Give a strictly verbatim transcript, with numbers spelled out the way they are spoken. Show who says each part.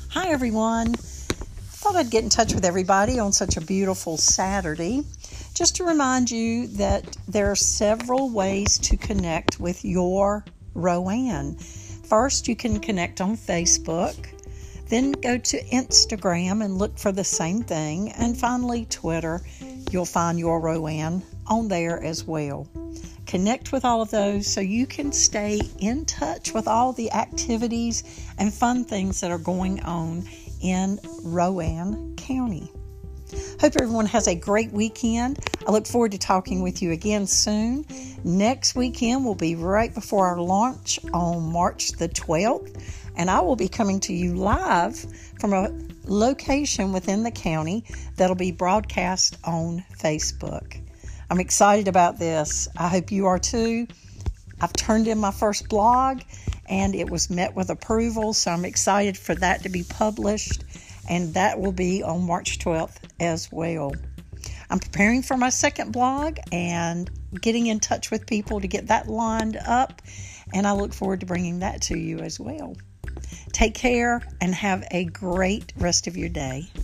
Speaker 1: Hi everyone. Thought I'd get in touch with everybody on such a beautiful Saturday just to remind you that there are several ways to connect with your Rowan. First, you can connect on Facebook, then go to Instagram and look for the same thing, and finally Twitter. You'll find your Rowan on there as well. Connect with all of those so you can stay in touch with all the activities and fun things that are going on in Rowan County. Hope everyone has a great weekend. I look forward to talking with you again soon. Next weekend will be right before our launch on March the twelfth, and I will be coming to you live from a location within the county that'll be broadcast on Facebook. I'm excited about this. I hope you are too. I've turned in my first blog and it was met with approval, so I'm excited for that to be published, and that will be on March twelfth as well. I'm preparing for my second blog and getting in touch with people to get that lined up, and I look forward to bringing that to you as well. Take care and have a great rest of your day.